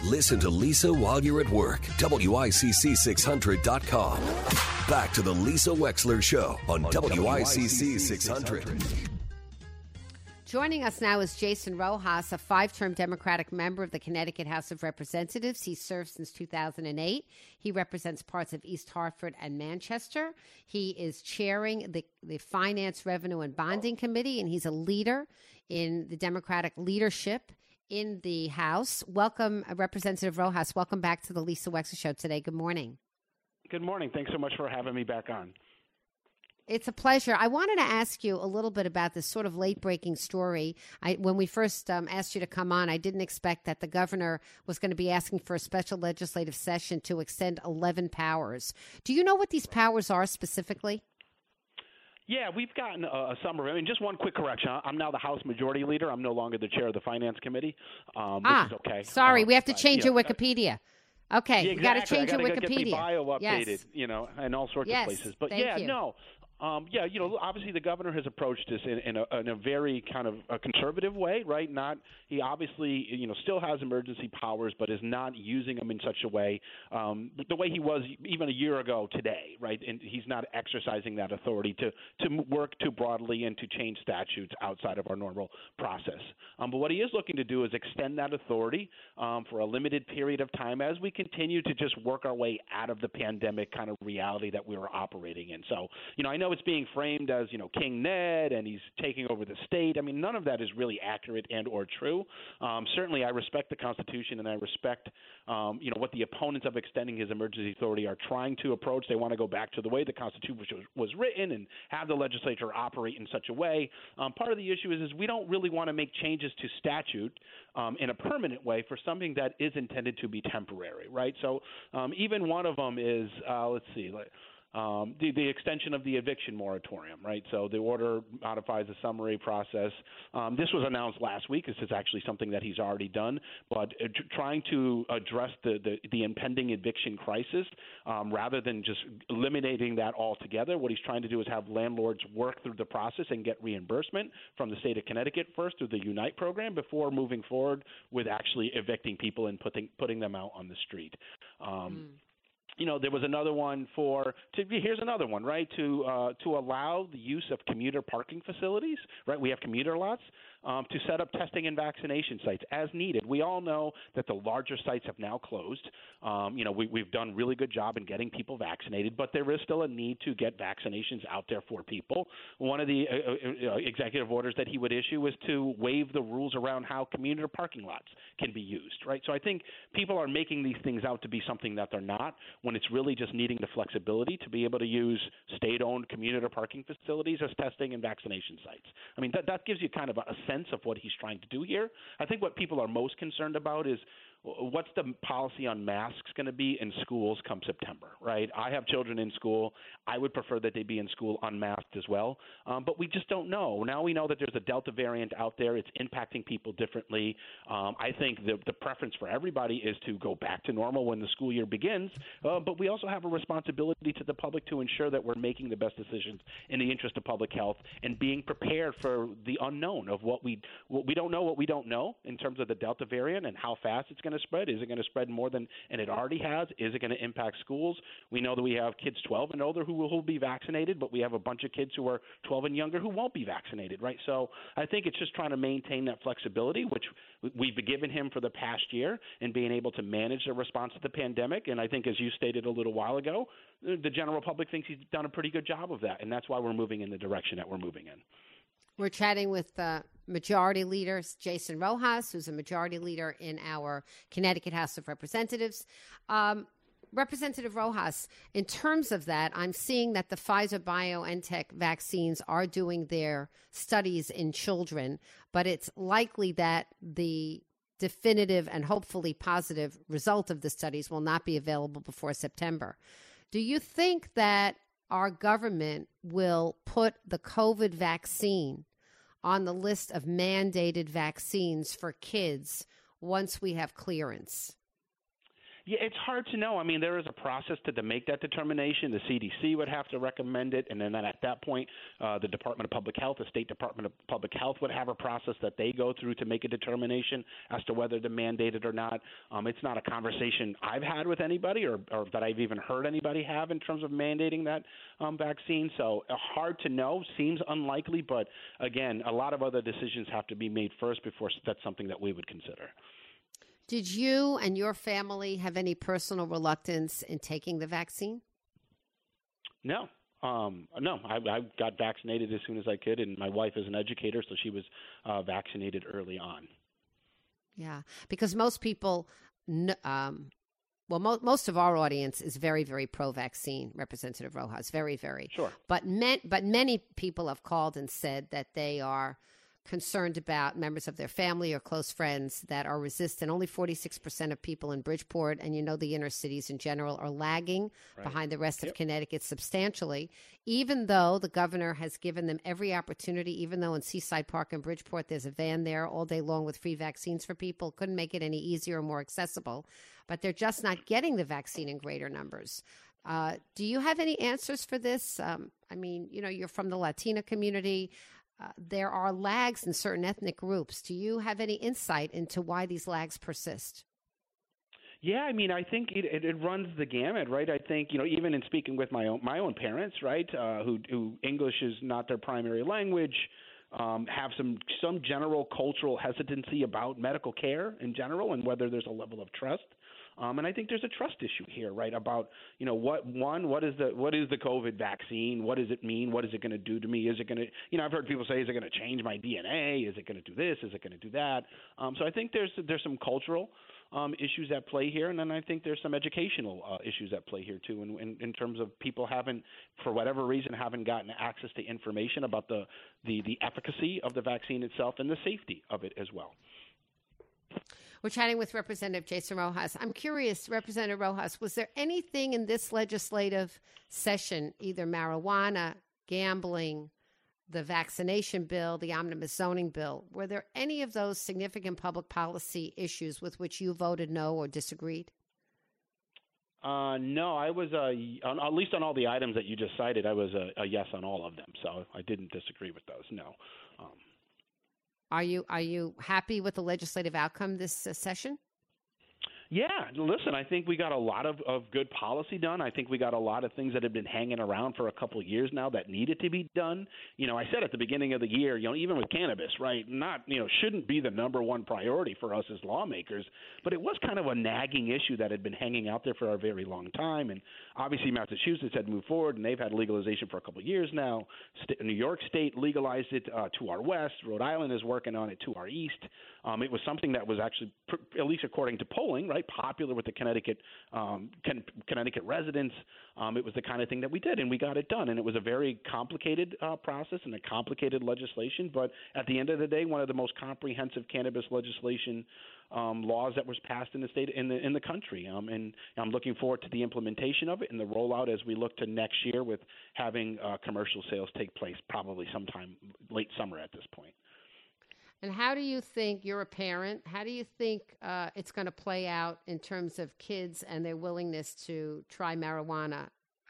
Listen to Lisa while you're at work. WICC600.com. Back to the Lisa Wexler Show on WICC 600. Joining us now is Jason Rojas, a 5-term Democratic member of the Connecticut House of Representatives. He served since 2008. He represents parts of East Hartford and Manchester. He is chairing the Finance, Revenue, and Bonding Committee, and he's a leader in the Democratic leadership in the House. Welcome, Representative Rojas. Welcome back to the Lisa Wexler Show today. Good morning. Good morning. Thanks so much for having me back on. It's a pleasure. I wanted to ask you a little bit about this sort of late-breaking story. When we first asked you to come on, I didn't expect that the governor was going to be asking for a special legislative session to extend 11 powers. Do you know what these powers are specifically? Yeah, we've gotten a summary. I mean, just one quick correction. I'm now the House Majority Leader. I'm no longer the chair of the Finance Committee, which is okay. Sorry, we have to change your Wikipedia. Okay, yeah, exactly. You got to change your Wikipedia. Get the bio updated, yes. And all sorts of places. But thank you. Obviously the governor has approached this in a very kind of a conservative way, right? He obviously, still has emergency powers, but is not using them in such a way, the way he was even a year ago today, right? And he's not exercising that authority to work too broadly and to change statutes outside of our normal process. But what he is looking to do is extend that authority for a limited period of time as we continue to just work our way out of the pandemic kind of reality that we were operating in. So, I know it's being framed as, King Ned and he's taking over the state. I mean, none of that is really accurate and or true. Certainly, I respect the Constitution and I respect, what the opponents of extending his emergency authority are trying to approach. They want to go back to the way the Constitution was written and have the legislature operate in such a way. Part of the issue is we don't really want to make changes to statute in a permanent way for something that is intended to be temporary, right? So even one of them is, the extension of the eviction moratorium, right? So the order modifies the summary process. This was announced last week. This is actually something that he's already done, but trying to address the impending eviction crisis rather than just eliminating that altogether. What he's trying to do is have landlords work through the process and get reimbursement from the state of Connecticut first through the Unite program before moving forward with actually evicting people and putting them out on the street. There was another one here's another one, right, to allow the use of commuter parking facilities, right? We have commuter lots to set up testing and vaccination sites as needed. We all know that the larger sites have now closed. We've done a really good job in getting people vaccinated, but there is still a need to get vaccinations out there for people. One of the executive orders that he would issue was to waive the rules around how commuter parking lots can be used, right? So I think people are making these things out to be something that they're not, when it's really just needing the flexibility to be able to use state-owned commuter parking facilities as testing and vaccination sites. I mean, that gives you kind of a sense of what he's trying to do here. I think what people are most concerned about is what's the policy on masks going to be in schools come September, right? I have children in school. I would prefer that they be in school unmasked as well, but we just don't know. Now we know that there's a Delta variant out there. It's impacting people differently. I think the preference for everybody is to go back to normal when the school year begins, but we also have a responsibility to the public to ensure that we're making the best decisions in the interest of public health and being prepared for the unknown of what we don't know in terms of the Delta variant and how fast it's going to spread. Is it going to spread more than and it already has? Is it going to impact schools? We know that we have kids 12 and older who will be vaccinated, but we have a bunch of kids who are 12 and younger who won't be vaccinated, right? So I think it's just trying to maintain that flexibility, which we've given him for the past year, and being able to manage the response to the pandemic. And I think, as you stated a little while ago, the general public thinks he's done a pretty good job of that, and that's why we're moving in the direction that we're moving in. We're chatting with Majority Leader Jason Rojas, who's a Majority Leader in our Connecticut House of Representatives. Representative Rojas, in terms of that, I'm seeing that the Pfizer-BioNTech vaccines are doing their studies in children, but it's likely that the definitive and hopefully positive result of the studies will not be available before September. Do you think that our government will put the COVID vaccine on the list of mandated vaccines for kids once we have clearance? Yeah, it's hard to know. I mean, there is a process to make that determination. The CDC would have to recommend it, and then at that point, the Department of Public Health, the State Department of Public Health would have a process that they go through to make a determination as to whether to mandate it or not. It's not a conversation I've had with anybody or that I've even heard anybody have in terms of mandating that vaccine. So hard to know. Seems unlikely, but again, a lot of other decisions have to be made first before that's something that we would consider. Did you and your family have any personal reluctance in taking the vaccine? No. No, I got vaccinated as soon as I could, and my wife is an educator, so she was vaccinated early on. Yeah, because most people, most of our audience is very, very pro-vaccine, Representative Rojas, very, very. Sure. But many people have called and said that they are concerned about members of their family or close friends that are resistant. Only 46% of people in Bridgeport and, the inner cities in general are lagging behind the rest of Connecticut substantially, even though the governor has given them every opportunity, even though in Seaside Park in Bridgeport, there's a van there all day long with free vaccines for people. Couldn't make it any easier or more accessible, but they're just not getting the vaccine in greater numbers. Do you have any answers for this? You're from the Latina community. There are lags in certain ethnic groups. Do you have any insight into why these lags persist? Yeah, I think it runs the gamut, right? I think, even in speaking with my own parents, right, who English is not their primary language, have some general cultural hesitancy about medical care in general and whether there's a level of trust. And I think there's a trust issue here, right? About what is the COVID vaccine? What does it mean? What is it going to do to me? Is it going to I've heard people say, is it going to change my DNA? Is it going to do this? Is it going to do that? So I think there's some cultural issues at play here, and then I think there's some educational issues at play here too, in terms of people for whatever reason, haven't gotten access to information about the efficacy of the vaccine itself and the safety of it as well. We're chatting with Representative Jason Rojas. I'm curious, Representative Rojas, was there anything in this legislative session, either marijuana, gambling, the vaccination bill, the omnibus zoning bill, were there any of those significant public policy issues with which you voted no or disagreed? No, I was at least on all the items that you just cited, I was a yes on all of them, so I didn't disagree with those, no. Are you happy with the legislative outcome this session? Yeah, listen, I think we got a lot of good policy done. I think we got a lot of things that have been hanging around for a couple of years now that needed to be done. I said at the beginning of the year, even with cannabis, right, shouldn't be the number one priority for us as lawmakers, but it was kind of a nagging issue that had been hanging out there for a very long time. And obviously Massachusetts had moved forward, and they've had legalization for a couple of years now. New York State legalized it to our west. Rhode Island is working on it to our east. It was something that was actually, at least according to polling, right, popular with the Connecticut residents. It was the kind of thing that we did, and we got it done. And it was a very complicated process and a complicated legislation. But at the end of the day, one of the most comprehensive cannabis legislation laws that was passed in the state in the country. And I'm looking forward to the implementation of it and the rollout as we look to next year with having commercial sales take place probably sometime late summer at this point. And how do you think, you're a parent, how do you think it's going to play out in terms of kids and their willingness to try marijuana,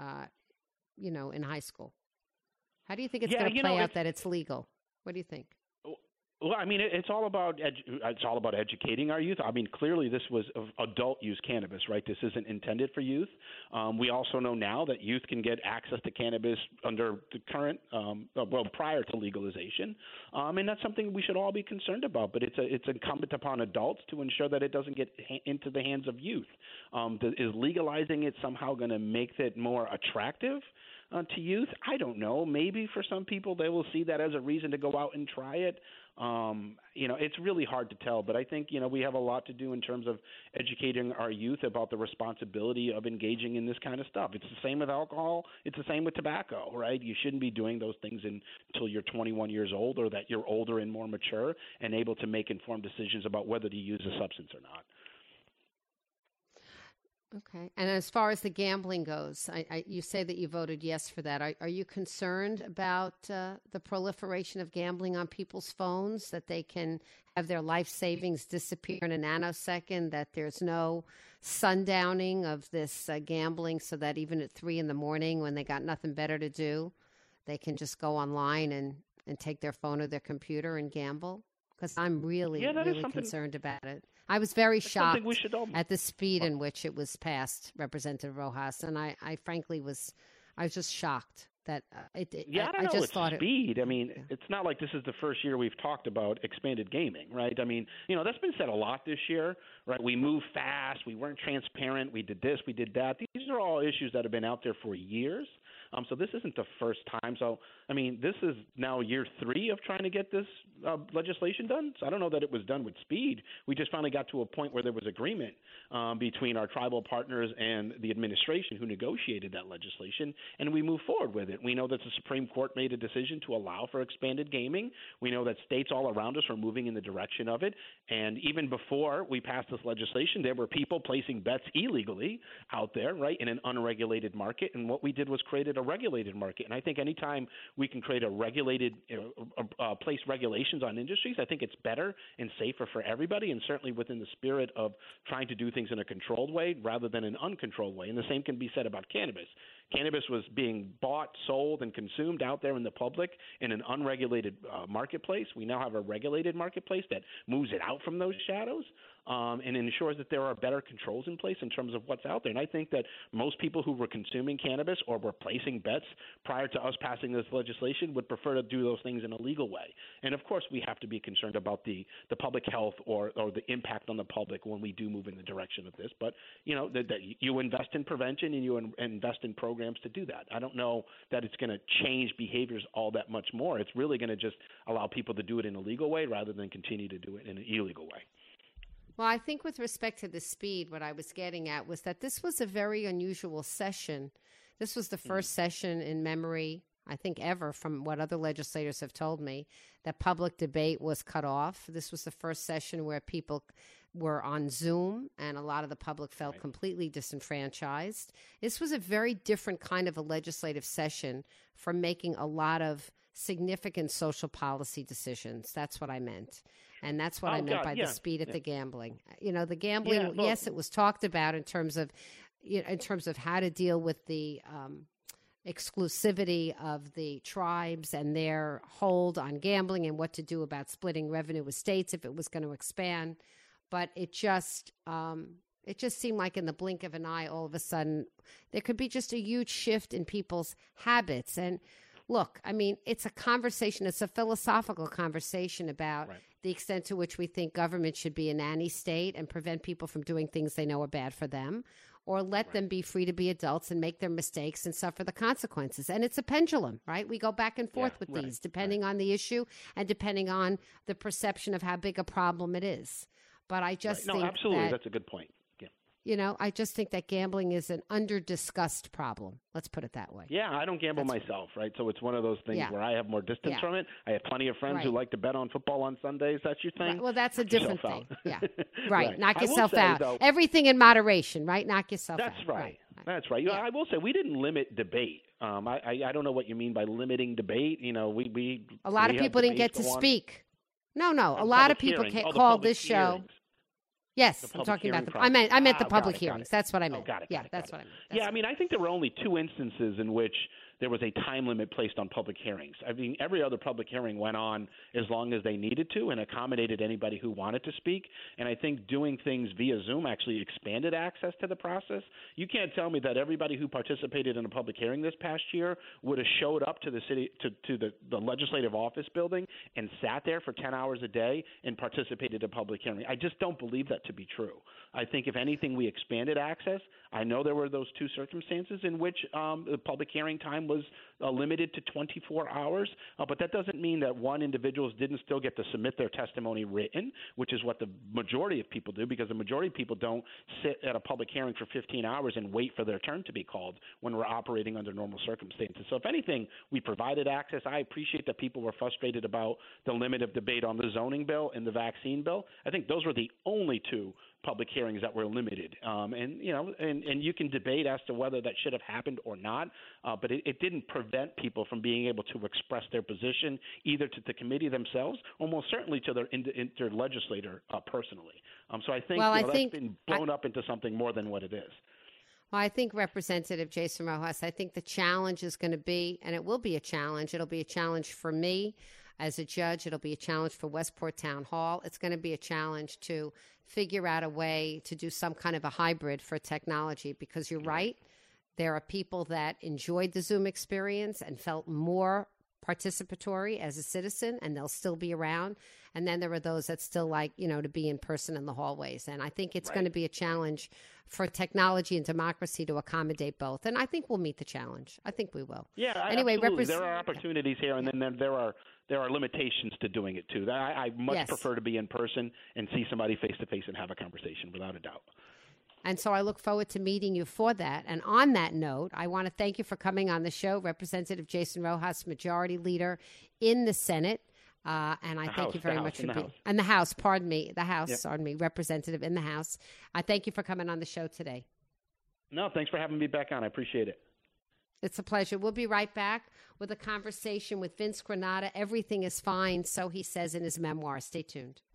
in high school? How do you think it's going to play out that it's legal? What do you think? Well, it's all about educating our youth. Clearly this was adult use cannabis, right? This isn't intended for youth. We also know now that youth can get access to cannabis under the current, prior to legalization, and that's something we should all be concerned about. But it's incumbent upon adults to ensure that it doesn't get into the hands of youth. Is legalizing it somehow going to make it more attractive to youth? I don't know. Maybe for some people they will see that as a reason to go out and try it. It's really hard to tell, but I think, we have a lot to do in terms of educating our youth about the responsibility of engaging in this kind of stuff. It's the same with alcohol. It's the same with tobacco, right? You shouldn't be doing those things until you're 21 years old or that you're older and more mature and able to make informed decisions about whether to use a substance or not. Okay. And as far as the gambling goes, you say that you voted yes for that. Are you concerned about the proliferation of gambling on people's phones, that they can have their life savings disappear in a nanosecond, that there's no sundowning of this gambling so that even at 3 a.m. when they got nothing better to do, they can just go online and take their phone or their computer and gamble? Because I'm really concerned about it. I was very shocked at the speed in which it was passed, Representative Rojas, and I frankly was just shocked that I don't know. It's speed. I mean, it's not like this is the first year we've talked about expanded gaming, right? I mean, that's been said a lot this year, right? We moved fast. We weren't transparent. We did this. We did that. These are all issues that have been out there for years. So this isn't the first time. So, I mean, this is now year 3 of trying to get this legislation done. So I don't know that it was done with speed. We just finally got to a point where there was agreement between our tribal partners and the administration who negotiated that legislation, and we moved forward with it. We know that the Supreme Court made a decision to allow for expanded gaming. We know that states all around us are moving in the direction of it. And even before we passed this legislation, there were people placing bets illegally out there, right, in an unregulated market. And what we did was created a regulated market. And I think anytime we can create a regulated, place regulations on industries, I think it's better and safer for everybody, and certainly within the spirit of trying to do things in a controlled way rather than an uncontrolled way. And the same can be said about cannabis. Cannabis was being bought, sold, and consumed out there in the public in an unregulated marketplace. We now have a regulated marketplace that moves it out from those shadows and ensures that there are better controls in place in terms of what's out there. And I think that most people who were consuming cannabis or were placing bets prior to us passing this legislation would prefer to do those things in a legal way. And, of course, we have to be concerned about the public health or the impact on the public when we do move in the direction of this. But, that you invest in prevention and you invest in programs to do that. I don't know that it's going to change behaviors all that much more. It's really going to just allow people to do it in a legal way rather than continue to do it in an illegal way. Well, I think with respect to the speed, what I was getting at was that this was a very unusual session. This was the first session in memory, I think, ever, from what other legislators have told me, that public debate was cut off. This was the first session where people were on Zoom, and a lot of the public felt completely disenfranchised. This was a very different kind of a legislative session for making a lot of significant social policy decisions. That's what I meant. And that's what I meant by the speed at the gambling. The gambling, yes, it was talked about in terms of how to deal with the exclusivity of the tribes and their hold on gambling and what to do about splitting revenue with states if it was going to expand. But it just seemed like in the blink of an eye, all of a sudden, there could be just a huge shift in people's habits. And look, I mean, it's a conversation. It's a philosophical conversation about the extent to which we think government should be a nanny state and prevent people from doing things they know are bad for them, or let them be free to be adults and make their mistakes and suffer the consequences. And it's a pendulum, right? We go back and forth with these, depending on the issue and depending on the perception of how big a problem it is. But I just think absolutely, that's a good point. I just think that gambling is an under-discussed problem. Let's put it that way. Yeah, I don't gamble myself, right? So it's one of those things where I have more distance from it. I have plenty of friends who like to bet on football on Sundays. That's your thing? Right. Well, that's a different thing. Yeah. Right. Knock yourself out. Though, everything in moderation, right? Knock yourself out. That's right. That's right. I will say we didn't limit debate. I don't know what you mean by limiting debate. We a lot of people didn't get to speak. No. A lot of people called this show. Yes, I'm talking about I meant the public hearings. That's what I meant. Got it. That's what I meant. I mean, I think there were only 2 instances in which there was a time limit placed on public hearings. I mean, every other public hearing went on as long as they needed to and accommodated anybody who wanted to speak. And I think doing things via Zoom actually expanded access to the process. You can't tell me that everybody who participated in a public hearing this past year would have showed up to the city to the legislative office building and sat there for 10 hours a day and participated in a public hearing. I just don't believe that to be true. I think if anything, we expanded access. I know there were those 2 circumstances in which the public hearing time was limited to 24 hours, but that doesn't mean that individuals didn't still get to submit their testimony written, which is what the majority of people do, because the majority of people don't sit at a public hearing for 15 hours and wait for their turn to be called when we're operating under normal circumstances. So if anything, we provided access. I appreciate that people were frustrated about the limit of debate on the zoning bill and the vaccine bill. I think those were the only 2 public hearings that were limited. And you can debate as to whether that should have happened or not, but it didn't prevent people from being able to express their position either to the committee themselves or most certainly to their legislator personally. So I think that's been blown up into something more than what it is. Well, I think Representative Jason Rojas, I think the challenge is going to be, and it will be a challenge, it'll be a challenge for me as a judge. It'll be a challenge for Westport Town Hall. It's going to be a challenge to figure out a way to do some kind of a hybrid for technology, because you're right. There are people that enjoyed the Zoom experience and felt more participatory as a citizen, and they'll still be around. And then there are those that still like, to be in person in the hallways. And I think it's going to be a challenge for technology and democracy to accommodate both. And I think we'll meet the challenge. I think we will. Yeah, anyway, absolutely. There are opportunities here, and then there are limitations to doing it too. I much prefer to be in person and see somebody face to face and have a conversation, without a doubt. And so I look forward to meeting you for that. And on that note, I want to thank you for coming on the show, Representative Jason Rojas, Majority Leader in the Senate. And I thank you very much for being in the House. Representative in the House. I thank you for coming on the show today. No, thanks for having me back on. I appreciate it. It's a pleasure. We'll be right back with a conversation with Vince Granata. Everything is fine, so he says in his memoir. Stay tuned.